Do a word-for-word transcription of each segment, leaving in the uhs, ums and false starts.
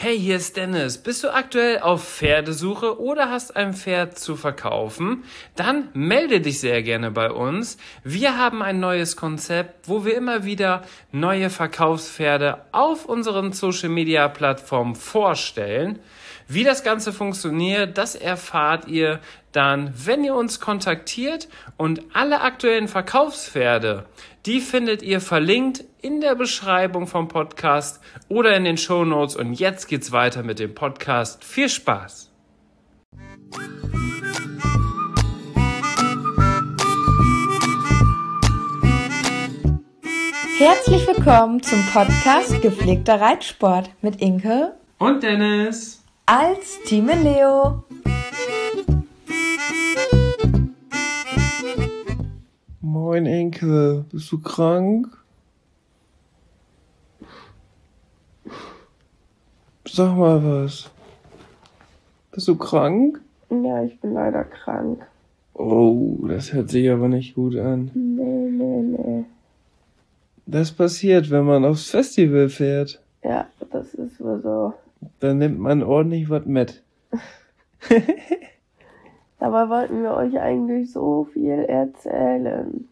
Hey, hier ist Dennis. Bist du aktuell auf Pferdesuche oder hast ein Pferd zu verkaufen? Dann melde dich sehr gerne bei uns. Wir haben ein neues Konzept, wo wir immer wieder neue Verkaufspferde auf unseren Social-Media-Plattformen vorstellen. Wie das Ganze funktioniert, das erfahrt ihr dann, wenn ihr uns kontaktiert, und alle aktuellen Verkaufspferde, die findet ihr verlinkt in der Beschreibung vom Podcast oder in den Shownotes. Und jetzt geht's weiter mit dem Podcast. Viel Spaß! Herzlich willkommen zum Podcast Gepflegter Reitsport mit Inke und Dennis als Team Leo. Moin Inke, bist du krank? Sag mal was. Bist du krank? Ja, ich bin leider krank. Oh, das hört sich aber nicht gut an. Nee, nee, nee. Das passiert, wenn man aufs Festival fährt. Ja, das ist wohl so. Dann nimmt man ordentlich was mit. Dabei wollten wir euch eigentlich so viel erzählen.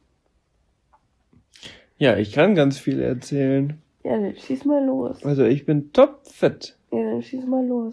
Ja, ich kann ganz viel erzählen. Ja, dann schieß mal los. Also ich bin topfit. Ja, dann schieß mal los.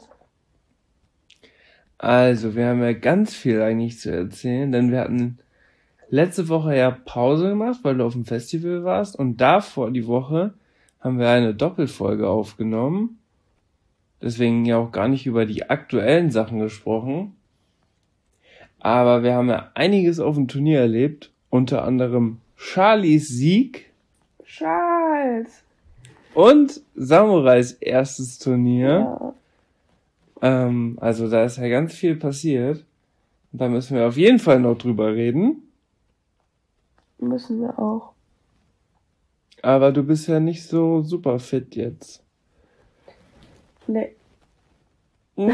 Also, wir haben ja ganz viel eigentlich zu erzählen, denn wir hatten letzte Woche ja Pause gemacht, weil du auf dem Festival warst, und davor die Woche haben wir eine Doppelfolge aufgenommen. Deswegen ja auch gar nicht über die aktuellen Sachen gesprochen. Aber wir haben ja einiges auf dem Turnier erlebt, unter anderem Charlies Sieg Charles! und Samurais erstes Turnier. Ja. Ähm, also da ist ja ganz viel passiert. Und da müssen wir auf jeden Fall noch drüber reden. Müssen wir auch. Aber du bist ja nicht so super fit jetzt. Nee. Nee.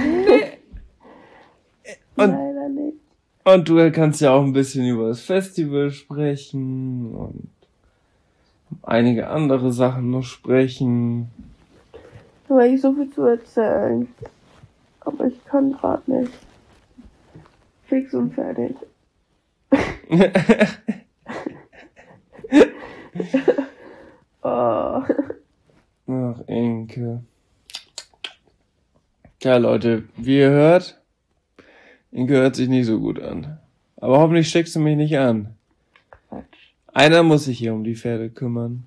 Und, Leider nicht. und du kannst ja auch ein bisschen über das Festival sprechen und einige andere Sachen noch sprechen. Aber ich so viel zu erzählen. Aber ich kann gerade nicht. Fix und fertig. Oh. Ach, Inke. Ja, Leute, wie ihr hört, Inke hört sich nicht so gut an. Aber hoffentlich steckst du mich nicht an. Quatsch. Einer muss sich hier um die Pferde kümmern.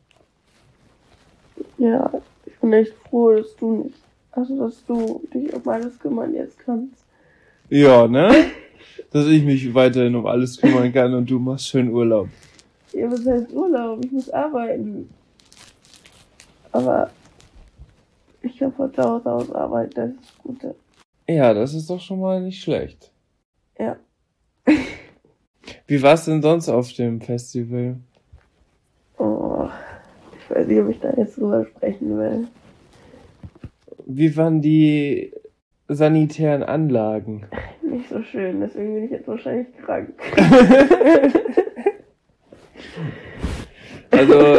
Ja, ich bin echt froh, dass du nicht, also dass du dich um alles kümmern jetzt kannst. Ja, ne? Dass ich mich weiterhin um alles kümmern kann und du machst schön Urlaub. Ja, was heißt Urlaub? Ich muss arbeiten. Aber ich kann von zu Hause aus arbeiten, das ist das Gute. Ja, das ist doch schon mal nicht schlecht. Ja. Wie war's denn sonst auf dem Festival? Oh, ich weiß nicht, ob ich da jetzt drüber sprechen will. Wie waren die sanitären Anlagen? Nicht so schön, deswegen bin ich jetzt wahrscheinlich krank. Also,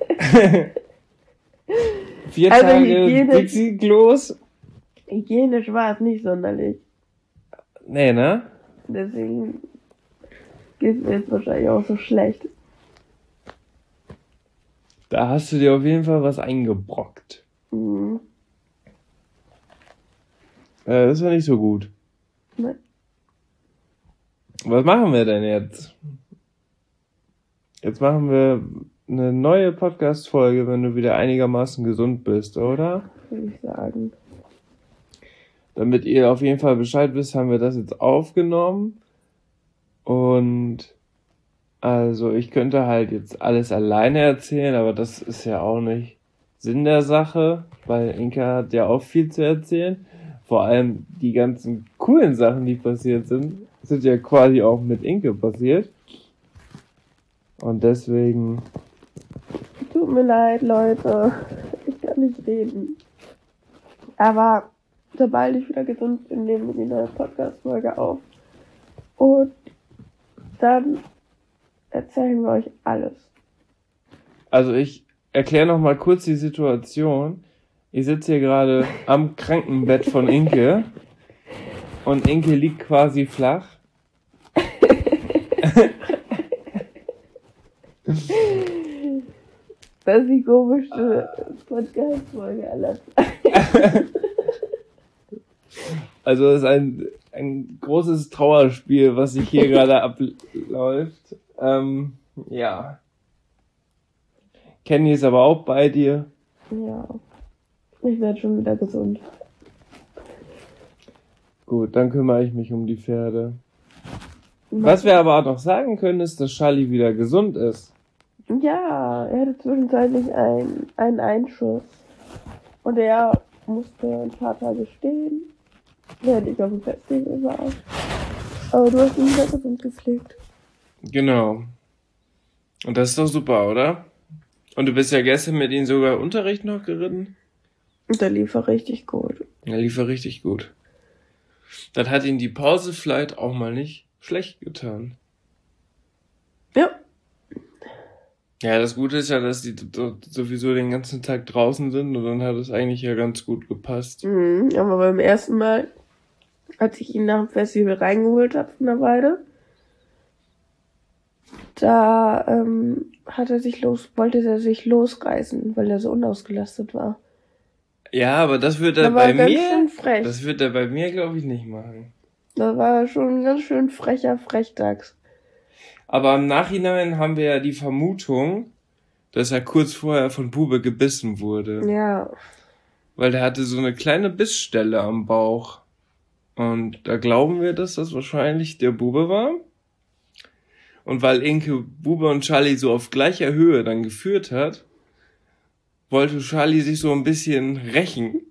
vier Also Tage Hygiene- Dixie-Klos? Hygienisch war es nicht sonderlich. Nee, ne? Deswegen geht mir jetzt wahrscheinlich auch so schlecht. Da hast du dir auf jeden Fall was eingebrockt. Mhm. Äh, das war nicht so gut. Ne. Was machen wir denn jetzt? Jetzt machen wir eine neue Podcast-Folge, wenn du wieder einigermaßen gesund bist, oder? Würde ich sagen. Damit ihr auf jeden Fall Bescheid wisst, haben wir das jetzt aufgenommen. Und also ich könnte halt jetzt alles alleine erzählen, aber das ist ja auch nicht Sinn der Sache, weil Inka hat ja auch viel zu erzählen. Vor allem die ganzen coolen Sachen, die passiert sind, sind ja quasi auch mit Inke passiert. Und deswegen... Tut mir leid, Leute. Ich kann nicht reden. Aber sobald ich wieder gesund bin, nehmen wir die neue Podcast-Folge auf. Und dann erzählen wir euch alles. Also ich erkläre noch mal kurz die Situation. Ich sitze hier gerade am Krankenbett von Inke und Inke liegt quasi flach. Das ist die komischste Podcast-Folge aller Zeiten. Also es ist ein, ein großes Trauerspiel, was sich hier gerade abläuft. Ähm, ja. Kenny ist aber auch bei dir. Ja, ich werde schon wieder gesund. Gut, dann kümmere ich mich um die Pferde. Was wir aber auch noch sagen können, ist, dass Charlie wieder gesund ist. Ja, er hatte zwischenzeitlich einen, einen Einschuss. Und er musste ein paar Tage stehen, während ich auf dem Festival war. Aber du hast ihn wieder gesund gepflegt. Genau. Und das ist doch super, oder? Und du bist ja gestern mit ihm sogar Unterricht noch geritten? Und der lief er richtig gut. Er lief er richtig gut. Dann hat ihn die Pause vielleicht auch mal nicht schlecht getan. Ja. Ja, das Gute ist ja, dass die sowieso den ganzen Tag draußen sind und dann hat es eigentlich ja ganz gut gepasst. Mhm, aber beim ersten Mal, als ich ihn nach dem Festival reingeholt habe von der Weide, da ähm, hat er sich los, wollte er sich losreißen, weil er so unausgelastet war. Ja, aber das wird er Da war bei er ganz mir, schön frech. das wird er bei mir, glaube ich, nicht machen. Da war er schon ein ganz schön frecher Frechdachs. Aber im Nachhinein haben wir ja die Vermutung, dass er kurz vorher von Bube gebissen wurde. Ja. Weil der hatte so eine kleine Bissstelle am Bauch. Und da glauben wir, dass das wahrscheinlich der Bube war. Und weil Inke Bube und Charlie so auf gleicher Höhe dann geführt hat, wollte Charlie sich so ein bisschen rächen.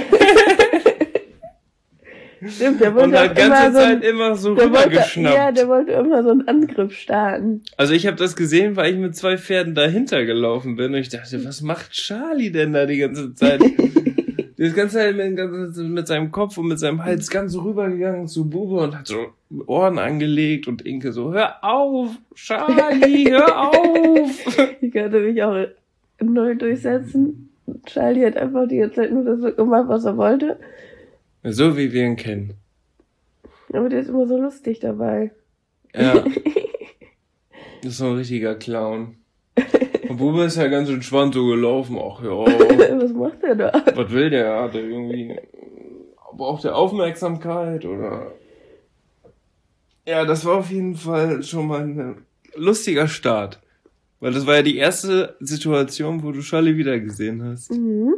Stimmt, der wollte Und hat auch ganze immer so ein- Zeit immer so der wollte, rübergeschnappt. ja, der wollte immer so einen Angriff starten. Also ich habe das gesehen, weil ich mit zwei Pferden dahinter gelaufen bin und ich dachte, was macht Charlie denn da die ganze Zeit? Das ganze Zeit mit, mit seinem Kopf und mit seinem Hals ganz rübergegangen zu Bube und hat so Ohren angelegt und Inke so, hör auf, Charlie, hör auf! Ich konnte mich auch neu durchsetzen. Charlie hat einfach die ganze Zeit nur das gemacht, was er wollte. So wie wir ihn kennen. Aber der ist immer so lustig dabei. Ja. Das ist so ein richtiger Clown. Und Bube ist ja ganz entspannt so gelaufen. Ach ja, Was macht er da? was will der? Hat er irgendwie, braucht er Aufmerksamkeit oder? Ja, das war auf jeden Fall schon mal ein lustiger Start. Weil das war ja die erste Situation, wo du Charlie wiedergesehen hast. Mhm.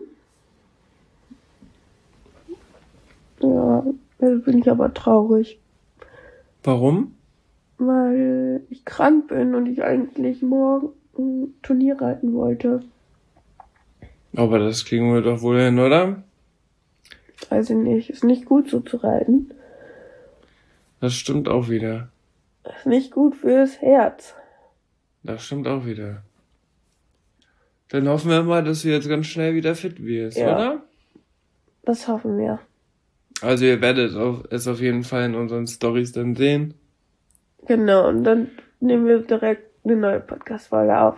Ja, jetzt bin ich aber traurig, Warum? weil ich krank bin und ich eigentlich morgen ein Turnier reiten wollte. Aber das kriegen wir doch wohl hin, oder? Weiß ich nicht, ist nicht gut so zu reiten. Das stimmt auch wieder. Ist nicht gut fürs Herz. Das stimmt auch wieder. Dann hoffen wir mal, dass du jetzt ganz schnell wieder fit wirst, Ja. oder? Das hoffen wir. Also ihr werdet es auf jeden Fall in unseren Storys dann sehen. Genau, und dann nehmen wir direkt eine neue Podcast-Folge auf.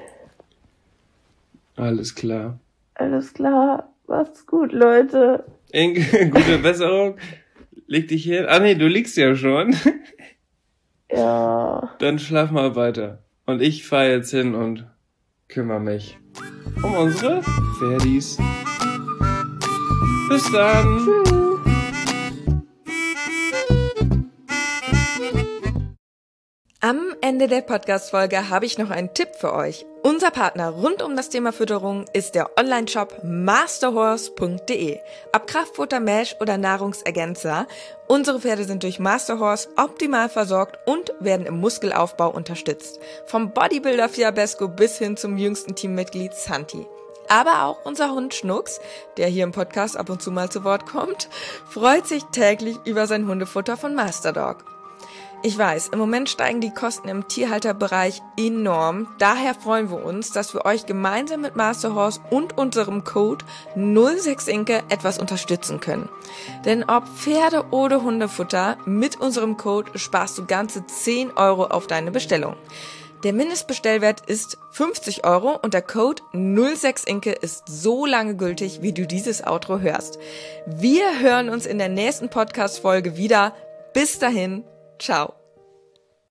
Alles klar. Alles klar, macht's gut, Leute. Inge, gute Besserung. Leg dich hin. Ah nee, du liegst ja schon. Ja, Dann schlaf mal weiter. Und ich fahr jetzt hin und kümmere mich um unsere Pferdis. Bis dann. tschüss. Am Ende der Podcast-Folge habe ich noch einen Tipp für euch. Unser Partner rund um das Thema Fütterung ist der Online-Shop masterhorse punkt de. Ob Kraftfutter, Mesh oder Nahrungsergänzer, unsere Pferde sind durch Masterhorse optimal versorgt und werden im Muskelaufbau unterstützt. Vom Bodybuilder Fiabesco bis hin zum jüngsten Teammitglied Santi. Aber auch unser Hund Schnucks, der hier im Podcast ab und zu mal zu Wort kommt, freut sich täglich über sein Hundefutter von Masterdog. Ich weiß, im Moment steigen die Kosten im Tierhalterbereich enorm. Daher freuen wir uns, dass wir euch gemeinsam mit Masterhorse und unserem Code null sechs Inke etwas unterstützen können. Denn ob Pferde- oder Hundefutter, mit unserem Code sparst du ganze zehn Euro auf deine Bestellung. Der Mindestbestellwert ist fünfzig Euro und der Code null sechs Inke ist so lange gültig, wie du dieses Outro hörst. Wir hören uns in der nächsten Podcast-Folge wieder. Bis dahin, ciao.